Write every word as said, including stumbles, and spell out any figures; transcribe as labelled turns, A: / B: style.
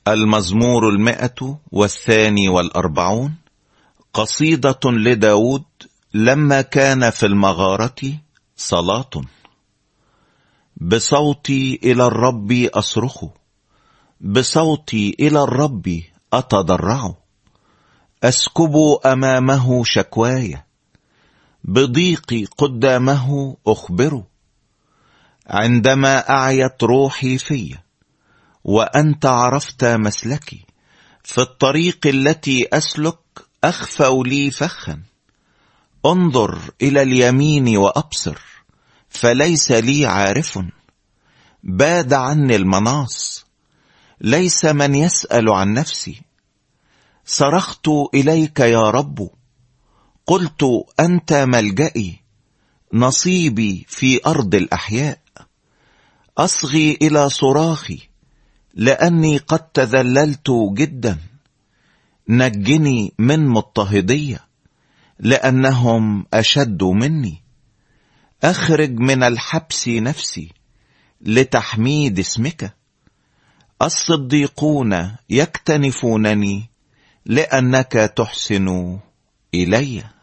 A: المزمور المئة والثاني والأربعون، قصيدة لداود لما كان في المغارة. صلاة. بصوتي إلى الرب أصرخ، بصوتي إلى الرب أتضرع، أسكب أمامه شكواي، بضيقي قدامه أخبره. عندما أعيت روحي في، وأنت عرفت مسلكي، في الطريق التي أسلك أخفوا لي فخا. انظر إلى اليمين وأبصر، فليس لي عارف. باد عني المناص، ليس من يسأل عن نفسي. صرخت إليك يا رب، قلت أنت ملجئي، نصيبي في أرض الأحياء. أصغي إلى صراخي، لأني قد تذللت جدا. نجني من مضطهدية، لأنهم أشد مني. أخرج من الحبس نفسي لتحميد اسمك. الصديقون يكتنفونني، لأنك تحسن إلي.